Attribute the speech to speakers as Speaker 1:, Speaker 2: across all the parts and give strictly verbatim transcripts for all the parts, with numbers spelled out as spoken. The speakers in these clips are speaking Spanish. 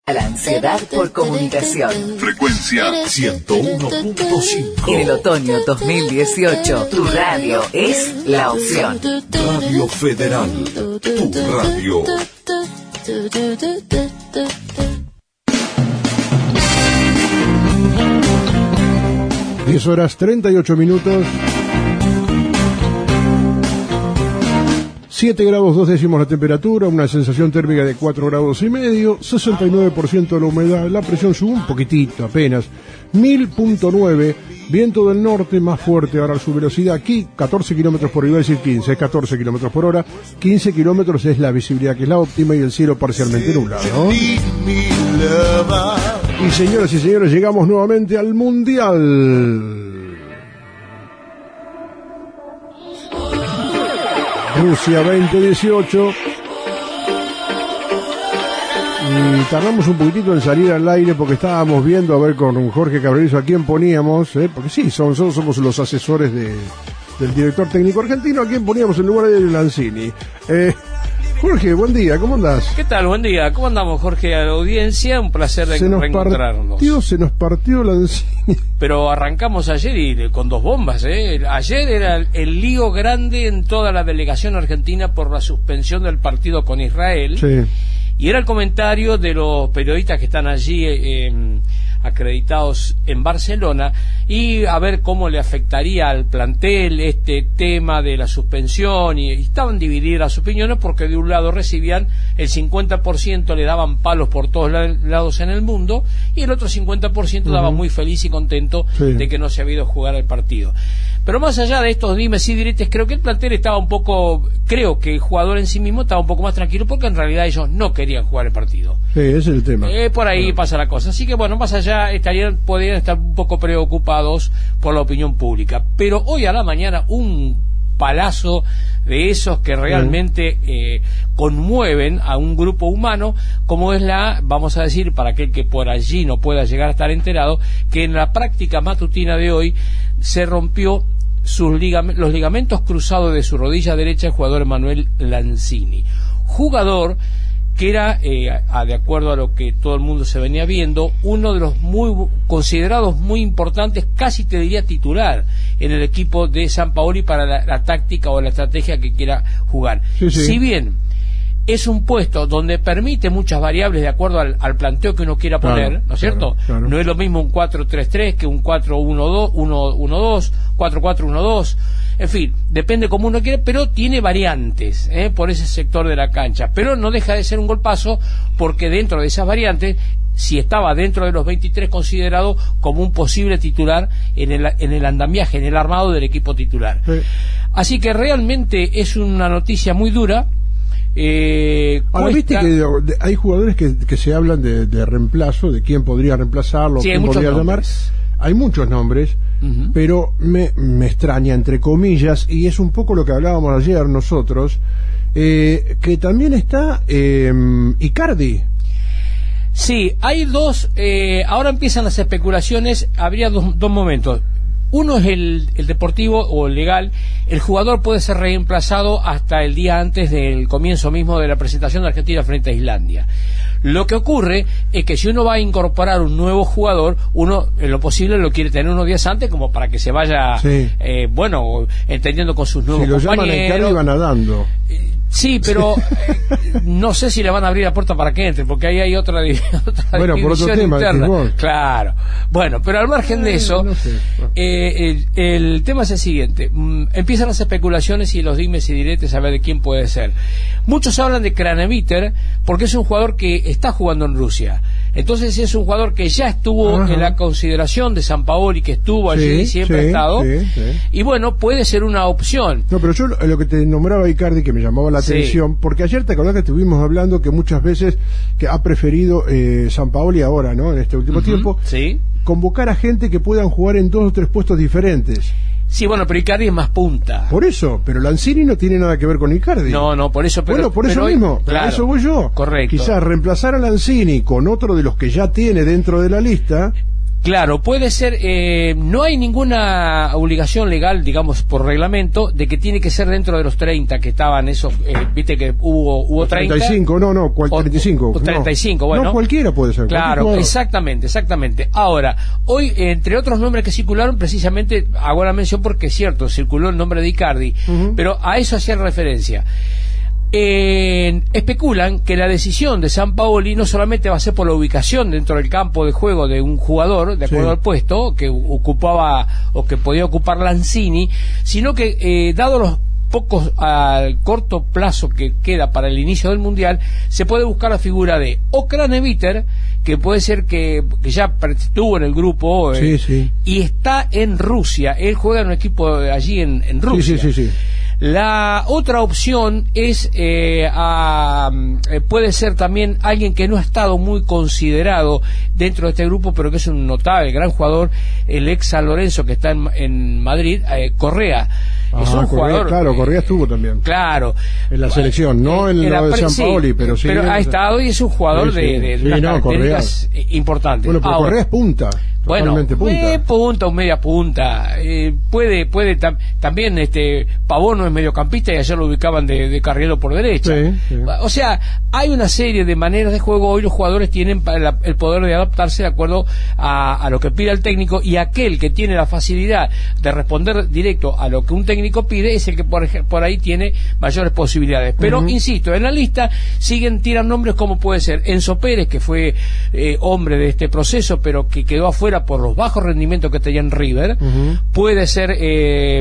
Speaker 1: La ansiedad por comunicación.
Speaker 2: Frecuencia ciento uno punto cinco.
Speaker 1: En el otoño dos mil dieciocho, tu radio es la opción.
Speaker 2: Radio Federal, tu radio.
Speaker 3: diez horas treinta y ocho minutos. siete grados dos décimos la temperatura, una sensación térmica de cuatro grados y medio, sesenta y nueve por ciento de la humedad, la presión sube un poquitito apenas, mil punto nueve, viento del norte más fuerte, ahora su velocidad aquí, catorce kilómetros por hora, iba a decir quince, es catorce kilómetros por hora, quince kilómetros es la visibilidad que es la óptima y el cielo parcialmente nublado, ¿no? Y señoras y señores, llegamos nuevamente al Mundial. Rusia veinte dieciocho. Y tardamos un poquitito en salir al aire porque estábamos viendo a ver con Jorge Cabrerizo a quién poníamos, ¿eh? Porque sí, son, son, somos los asesores de, del director técnico argentino, a quién poníamos en lugar de Lanzini. Eh, Jorge, buen día, ¿cómo andás?
Speaker 4: ¿Qué tal? Buen día, ¿cómo andamos, Jorge? A la audiencia, un placer de
Speaker 3: se nos
Speaker 4: reencontrarnos.
Speaker 3: Partió, se nos partió Lanzini.
Speaker 4: Pero arrancamos ayer y con dos bombas, ¿eh? Ayer era el, el lío grande en toda la delegación argentina por la suspensión del partido con Israel.
Speaker 3: Sí.
Speaker 4: Y era el comentario de los periodistas que están allí eh, acreditados en Barcelona y a ver cómo le afectaría al plantel este tema de la suspensión, y, y estaban divididas las opiniones porque de un lado recibían el cincuenta por ciento, le daban palos por todos lados en el mundo, y el otro cincuenta por ciento uh-huh. daba muy feliz y contento sí. de que no se había ido a jugar el partido. Pero más allá de estos dimes y diretes, creo que el plantel estaba un poco, creo que el jugador en sí mismo estaba un poco más tranquilo porque en realidad ellos no querían jugar el partido.
Speaker 3: Sí, ese es el tema.
Speaker 4: Eh, por ahí bueno. pasa la cosa. Así que bueno, más allá estarían, podrían estar un poco preocupados por la opinión pública. Pero hoy a la mañana un palazo de esos que realmente eh, conmueven a un grupo humano, como es la, vamos a decir, para aquel que por allí no pueda llegar a estar enterado, que en la práctica matutina de hoy se rompió sus ligam- los ligamentos cruzados de su rodilla derecha el jugador Emanuele Lanzini, jugador que era, eh, a, de acuerdo a lo que todo el mundo se venía viendo, uno de los muy considerados muy importantes, casi te diría titular, en el equipo de Sampaoli para la, la táctica o la estrategia que quiera jugar. Sí, sí. Si bien es un puesto donde permite muchas variables de acuerdo al, al planteo que uno quiera poner, claro, ¿no es cierto? Claro, claro. No es lo mismo un cuatro tres tres que un cuatro uno dos, cuatro cuatro uno dos, en fin, depende como uno quiere, pero tiene variantes ¿eh? por ese sector de la cancha, pero no deja de ser un golpazo porque dentro de esas variantes, si estaba dentro de los veintitrés considerado como un posible titular en el, en el andamiaje, en el armado del equipo titular. Sí. Así que realmente es una noticia muy dura. Eh,
Speaker 3: Ahora, viste que hay jugadores que, que se hablan de, de reemplazo, de quién podría reemplazarlo, sí, quién podría llamar. Hay muchos nombres, uh-huh. pero me, me extraña, entre comillas, y es un poco lo que hablábamos ayer nosotros, eh, que también está eh, Icardi.
Speaker 4: Sí, hay dos, eh, ahora empiezan las especulaciones, habría dos, dos momentos. Uno es el, el deportivo o el legal. El jugador puede ser reemplazado hasta el día antes del comienzo mismo de la presentación de Argentina frente a Islandia. Lo que ocurre es que si uno va a incorporar un nuevo jugador, uno en lo posible lo quiere tener unos días antes como para que se vaya, sí. eh, bueno, entendiendo con sus nuevos compañeros. Si lo compañeros. llaman a Icardi,
Speaker 3: van nadando.
Speaker 4: Eh, Sí, pero eh, no sé si le van a abrir la puerta para que entre, porque ahí hay otra, otra
Speaker 3: bueno, por otro tema,
Speaker 4: interna. Claro. Bueno, pero al margen de eso, no sé. eh, el, el tema es el siguiente. Mm, empiezan las especulaciones y los dimes y diretes a ver de quién puede ser. Muchos hablan de Kraneviter porque es un jugador que está jugando en Rusia. Entonces es un jugador que ya estuvo Ajá. en la consideración de Sampaoli, que estuvo allí sí, y siempre
Speaker 3: sí,
Speaker 4: ha estado.
Speaker 3: Sí, sí.
Speaker 4: Y bueno, puede ser una opción.
Speaker 3: No, pero yo lo, lo que te nombraba Icardi, que me llamaba la atención, sí. porque ayer te acordás que estuvimos hablando que muchas veces que ha preferido eh, Sampaoli ahora, ¿no? En este último uh-huh. tiempo,
Speaker 4: sí.
Speaker 3: convocar a gente que puedan jugar en dos o tres puestos diferentes.
Speaker 4: Sí, bueno, pero Icardi es más punta.
Speaker 3: Por eso, pero Lanzini no tiene nada que ver con Icardi.
Speaker 4: No, no, por eso. Pero,
Speaker 3: bueno, por eso
Speaker 4: pero
Speaker 3: mismo,
Speaker 4: hoy, claro,
Speaker 3: por eso voy yo.
Speaker 4: Correcto.
Speaker 3: Quizás reemplazar a Lanzini con otro de los que ya tiene dentro de la lista.
Speaker 4: Claro, puede ser, eh, no hay ninguna obligación legal, digamos, por reglamento, de que tiene que ser dentro de los treinta que estaban esos, eh, viste que hubo hubo treinta.
Speaker 3: treinta y cinco, no, no, cual, treinta y cinco.
Speaker 4: O, o treinta y cinco,
Speaker 3: no.
Speaker 4: bueno.
Speaker 3: No, cualquiera puede ser.
Speaker 4: Claro, exactamente, exactamente. Ahora, hoy, entre otros nombres que circularon, precisamente, hago la mención porque es cierto, circuló el nombre de Icardi, uh-huh. pero a eso hacía referencia. Eh, especulan que la decisión de Sampaoli no solamente va a ser por la ubicación dentro del campo de juego de un jugador, de acuerdo sí. al puesto que ocupaba o que podía ocupar Lanzini, sino que eh, dado los pocos al corto plazo que queda para el inicio del Mundial, se puede buscar la figura de o Craneviter, que puede ser que, que ya estuvo en el grupo eh,
Speaker 3: sí, sí.
Speaker 4: y está en Rusia, él juega en un equipo allí en, en Rusia.
Speaker 3: Sí, sí, sí, sí.
Speaker 4: La otra opción es eh, a, eh, puede ser también alguien que no ha estado muy considerado dentro de este grupo, pero que es un notable, gran jugador, el ex San Lorenzo que está en, en Madrid, eh, Correa.
Speaker 3: Ah,
Speaker 4: es un
Speaker 3: Correa,
Speaker 4: jugador,
Speaker 3: claro, Correa estuvo también.
Speaker 4: Claro.
Speaker 3: En la selección, no en, en lo de Sampaoli,
Speaker 4: sí,
Speaker 3: pero sí.
Speaker 4: Pero ha estado y es un jugador
Speaker 3: sí, sí.
Speaker 4: de, de
Speaker 3: sí,
Speaker 4: unas
Speaker 3: no,
Speaker 4: características
Speaker 3: Correa.
Speaker 4: importantes.
Speaker 3: Bueno, pero
Speaker 4: Ahora,
Speaker 3: Correa es punta.
Speaker 4: Bueno,
Speaker 3: punta.
Speaker 4: Eh, punta o media punta. Eh, puede, puede tam, también, este, Pavón no es mediocampista y ayer lo ubicaban de, de carrilero por derecha.
Speaker 3: Sí, sí.
Speaker 4: O sea, hay una serie de maneras de juego. Hoy los jugadores tienen la, el poder de adaptarse de acuerdo a, a lo que pide el técnico, y aquel que tiene la facilidad de responder directo a lo que un técnico pide es el que por, por ahí tiene mayores posibilidades. Pero, uh-huh. insisto, en la lista siguen, tiran nombres como puede ser Enzo Pérez, que fue eh, hombre de este proceso, pero que quedó afuera por los bajos rendimientos que tenía en River. Uh-huh. Puede ser eh,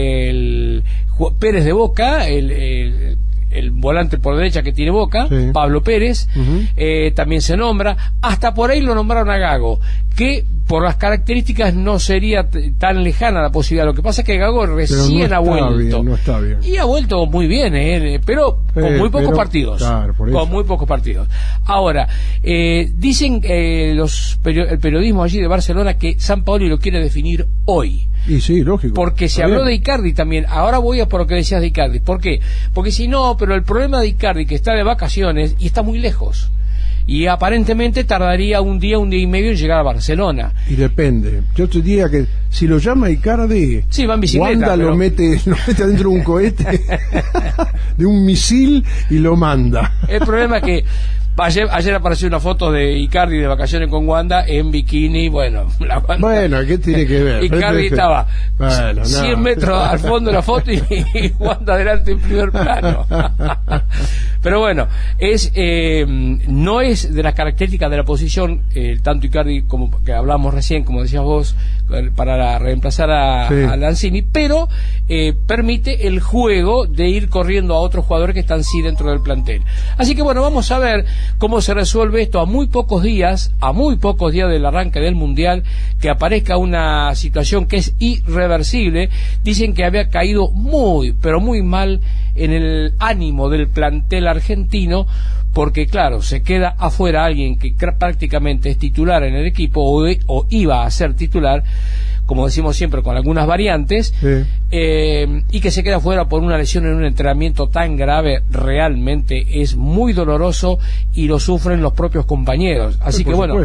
Speaker 4: el Pérez de Boca, el, el, el volante por derecha que tiene Boca, sí. Pablo Pérez, uh-huh. eh, también se nombra. Hasta por ahí lo nombraron a Gago, que por las características no sería t- tan lejana la posibilidad. Lo que pasa es que Gago recién
Speaker 3: no
Speaker 4: ha vuelto.
Speaker 3: Bien, no está bien.
Speaker 4: Y ha vuelto muy bien, eh, pero con
Speaker 3: eh,
Speaker 4: muy pocos
Speaker 3: pero,
Speaker 4: partidos.
Speaker 3: Claro, por eso.
Speaker 4: Con muy pocos partidos. Ahora, eh, dicen eh, los perio- el periodismo allí de Barcelona que Sampaoli lo quiere definir hoy.
Speaker 3: Y sí, lógico.
Speaker 4: Porque se habló de Icardi también. Ahora voy a por lo que decías de Icardi. ¿Por qué? Porque si no, pero el problema de Icardi, que está de vacaciones y está muy lejos, y aparentemente tardaría un día, un día y medio en llegar a Barcelona.
Speaker 3: Y depende. Yo te diría que si lo llama Icardi,
Speaker 4: sí, va en bicicleta,
Speaker 3: Wanda
Speaker 4: pero...
Speaker 3: lo mete, lo mete adentro de un cohete, de un misil, y lo manda.
Speaker 4: El problema es que Ayer, ayer apareció una foto de Icardi de vacaciones con Wanda en bikini. Bueno, la Wanda,
Speaker 3: bueno, ¿qué tiene que ver?
Speaker 4: Icardi estaba bueno, cien no. metros al fondo de la foto y, y Wanda adelante en primer plano. Pero bueno, es eh, no es de las características de la posición, eh, tanto Icardi como que hablamos recién, como decías vos, para la, reemplazar a, sí. a Lanzini, pero eh, permite el juego de ir corriendo a otros jugadores que están sí dentro del plantel. Así que bueno, vamos a ver cómo se resuelve esto a muy pocos días, a muy pocos días del arranque del Mundial, que aparezca una situación que es irreversible. Dicen que había caído muy, pero muy mal en el ánimo del plantel argentino, porque claro, se queda afuera alguien que prácticamente es titular en el equipo o, de, o iba a ser titular, como decimos siempre, con algunas variantes, sí. eh, y que se queda fuera por una lesión en un entrenamiento tan grave. Realmente es muy doloroso y lo sufren los propios compañeros. Así sí, que bueno,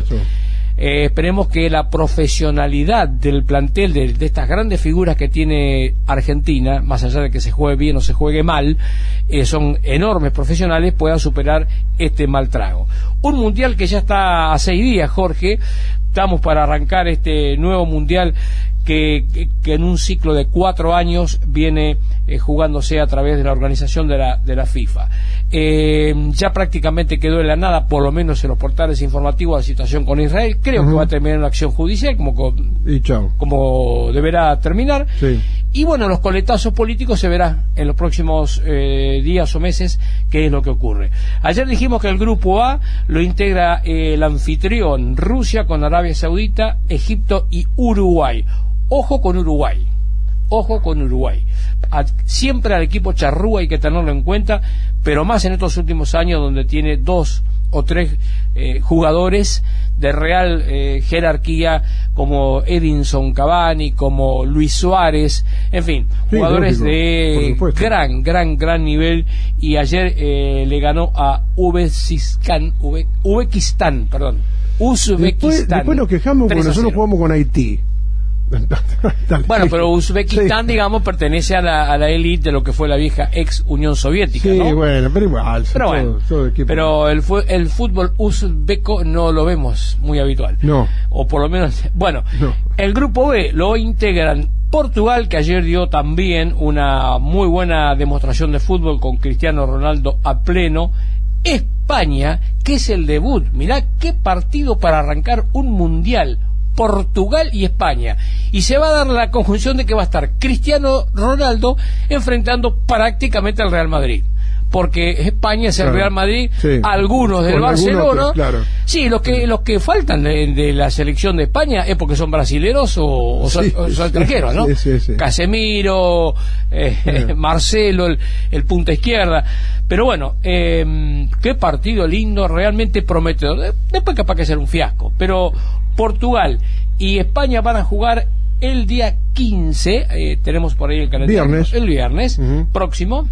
Speaker 4: eh, esperemos que la profesionalidad del plantel de, de estas grandes figuras que tiene Argentina, más allá de que se juegue bien o se juegue mal, eh, son enormes profesionales, puedan superar este mal trago. Un mundial que ya está a seis días, Jorge. Estamos para arrancar este nuevo mundial que, que, que en un ciclo de cuatro años viene eh, jugándose a través de la organización de la, de la FIFA. Eh, ya prácticamente quedó en la nada, por lo menos en los portales informativos, la situación con Israel. Creo uh-huh. que va a terminar en una acción judicial, como, con,
Speaker 3: y chao.
Speaker 4: como deberá terminar.
Speaker 3: Sí.
Speaker 4: Y bueno, los coletazos políticos se verá en los próximos eh, días o meses qué es lo que ocurre. Ayer dijimos que el grupo A lo integra eh, el anfitrión Rusia con Arabia Saudita, Egipto y Uruguay. Ojo con Uruguay, ojo con Uruguay. A, siempre al equipo charrúa hay que tenerlo en cuenta, pero más en estos últimos años donde tiene dos o tres eh, jugadores de real eh, jerarquía, como Edinson Cavani, como Luis Suárez, en fin, sí, jugadores lógico, de gran, gran, gran nivel. Y ayer eh, le ganó a Uzbekistán, Uzbekistán, perdón, Uzbekistán.
Speaker 3: Después, después nos quejamos porque nosotros jugamos con Haití.
Speaker 4: Bueno, pero Uzbekistán, sí, digamos, pertenece a la, a la élite de lo que fue la vieja ex Unión Soviética,
Speaker 3: sí,
Speaker 4: ¿no?
Speaker 3: bueno, pero igual.
Speaker 4: Pero
Speaker 3: todo,
Speaker 4: bueno,
Speaker 3: todo equipo.
Speaker 4: Pero el, el fútbol uzbeco no lo vemos muy habitual.
Speaker 3: No.
Speaker 4: O por lo menos, bueno,
Speaker 3: no.
Speaker 4: El grupo B lo integran Portugal, que ayer dio también una muy buena demostración de fútbol con Cristiano Ronaldo a pleno. España, que es el debut. Mirá qué partido para arrancar un mundial. Portugal y España, y se va a dar la conjunción de que va a estar Cristiano Ronaldo enfrentando prácticamente al Real Madrid, porque España es el claro, Real Madrid, sí, algunos del Barcelona, otro, claro. Sí, los que los que faltan de, de la selección de España es porque son brasileros o, o son, sí, o son sí, extranjeros, ¿no? Sí, sí, sí. Casemiro, eh, sí. Marcelo, el, el punta izquierda. Pero bueno, eh, qué partido lindo, realmente prometedor. Después capaz que será un fiasco, pero Portugal y España van a jugar el día quince, eh, tenemos por ahí el calendario,
Speaker 3: viernes.
Speaker 4: el viernes uh-huh. próximo,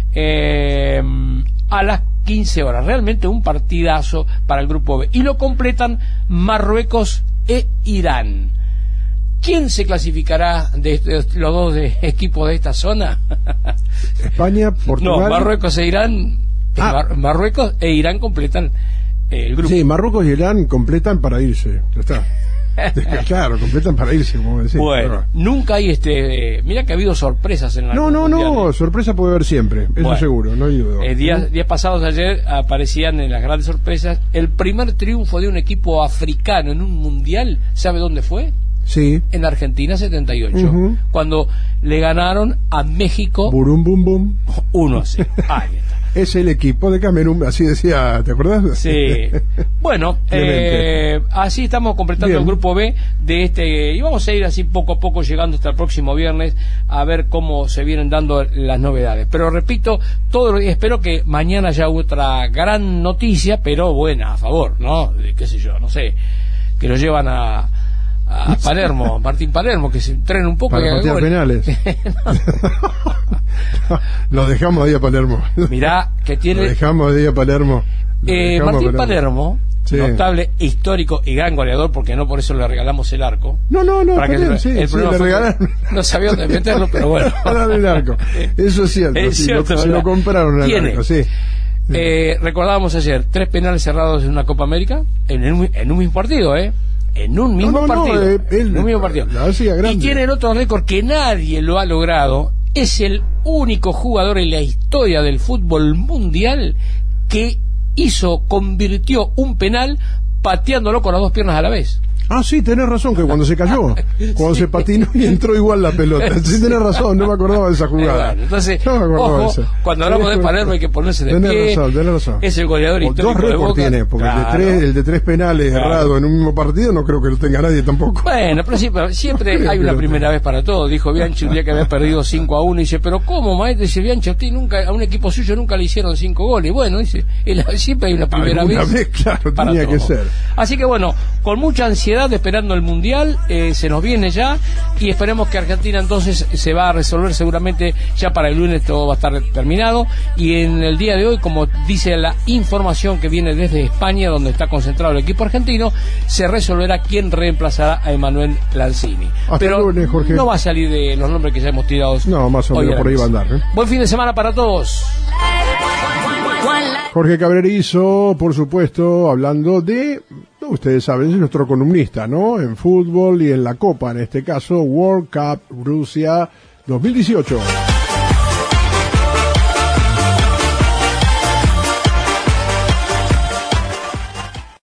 Speaker 4: eh, a las quince horas. Realmente un partidazo para el grupo B. Y lo completan Marruecos e Irán. ¿Quién se clasificará de, estos, los dos de, equipos de esta zona?
Speaker 3: España, Portugal.
Speaker 4: No, Marruecos e Irán. Ah. Mar, Marruecos e Irán completan el grupo.
Speaker 3: Sí, Marruecos y Irán completan para irse. Ya está. Claro, completan para irse, como decís.
Speaker 4: Bueno, pero nunca hay este. Mira que ha habido sorpresas en la.
Speaker 3: No, no, no, sorpresa puede haber siempre, eso bueno, seguro, no hay duda.
Speaker 4: Eh, días, ¿sí? días pasados ayer aparecían en las grandes sorpresas el primer triunfo de un equipo africano en un mundial. ¿Sabe dónde fue?
Speaker 3: Sí.
Speaker 4: En Argentina setenta y ocho, uh-huh. cuando le ganaron a México.
Speaker 3: Burum bum bum.
Speaker 4: uno a cero. Ahí está.
Speaker 3: Es el equipo de Camerún, así decía, ¿te acordás?
Speaker 4: Sí. Bueno, eh, así estamos completando Bien. el grupo B de este, y vamos a ir así poco a poco llegando hasta el próximo viernes a ver cómo se vienen dando las novedades. Pero repito, todo espero que mañana haya otra gran noticia, pero buena, a favor, ¿no? De, qué sé yo, no sé, que lo llevan a a Palermo, Martín Palermo, que se entrena un poco
Speaker 3: para patear penales. Lo dejamos ahí a Palermo.
Speaker 4: Mirá que tiene.
Speaker 3: Lo dejamos ahí a Palermo.
Speaker 4: Eh, Martín Palermo, Palermo sí. notable, histórico y gran goleador, porque no por eso le regalamos el arco.
Speaker 3: No, no, no.
Speaker 4: Para que
Speaker 3: bien,
Speaker 4: el,
Speaker 3: sí,
Speaker 4: el
Speaker 3: sí, le regalaron.
Speaker 4: No sabía dónde meterlo, pero bueno.
Speaker 3: El arco. Eso es cierto.
Speaker 4: Es
Speaker 3: sí,
Speaker 4: cierto
Speaker 3: lo, se lo compraron al arco, sí.
Speaker 4: Eh, recordábamos ayer tres penales cerrados en una Copa América en, en, en un mismo partido, ¿eh? En un mismo
Speaker 3: no, no,
Speaker 4: partido.
Speaker 3: No, eh, él,
Speaker 4: en un mismo partido.
Speaker 3: La hacía grande.
Speaker 4: Y tiene el otro récord que nadie lo ha logrado. Es el único jugador en la historia del fútbol mundial que hizo, convirtió un penal pateándolo con las dos piernas a la vez.
Speaker 3: Ah, sí, tenés razón, que cuando se cayó, cuando sí. se patinó y entró igual la pelota. Sí, tenés razón, no me acordaba de esa jugada.
Speaker 4: Bueno, entonces,
Speaker 3: no me acordaba
Speaker 4: ojo,
Speaker 3: de esa.
Speaker 4: Cuando hablamos de Palermo hay que ponerse de
Speaker 3: tenés
Speaker 4: pie.
Speaker 3: Razón, tenés razón.
Speaker 4: Es el goleador
Speaker 3: o
Speaker 4: histórico
Speaker 3: dos
Speaker 4: de
Speaker 3: récords
Speaker 4: Boca.
Speaker 3: tiene, porque
Speaker 4: claro.
Speaker 3: el, de tres, el de tres penales claro. errados en un mismo partido no creo que lo tenga nadie tampoco.
Speaker 4: Bueno, pero, sí, pero siempre hay una primera vez para todo. Dijo Bianchi un día que había perdido cinco a uno y dice, pero ¿cómo, maestro? Dice Bianchi, a usted nunca, a un equipo suyo nunca le hicieron cinco goles. Bueno, dice, siempre hay una primera
Speaker 3: Alguna
Speaker 4: vez.
Speaker 3: vez, claro,
Speaker 4: para
Speaker 3: tenía
Speaker 4: todo.
Speaker 3: que ser.
Speaker 4: Así que bueno, con mucha ansiedad esperando el Mundial, eh, se nos viene ya y esperemos que Argentina entonces se va a resolver seguramente ya para el lunes, todo va a estar terminado, y en el día de hoy, como dice la información que viene desde España donde está concentrado el equipo argentino, se resolverá quién reemplazará a Emanuel Lanzini.
Speaker 3: Hasta
Speaker 4: pero
Speaker 3: lunes, Jorge.
Speaker 4: No va a salir de los nombres que ya hemos tirado.
Speaker 3: No, más o menos por ahí va a andar, ¿eh?
Speaker 4: Buen fin de semana para todos.
Speaker 3: Jorge Cabrerizo, por supuesto, hablando de, ustedes saben, es nuestro columnista, ¿no? En fútbol y en la Copa, en este caso, World Cup Rusia dos mil dieciocho.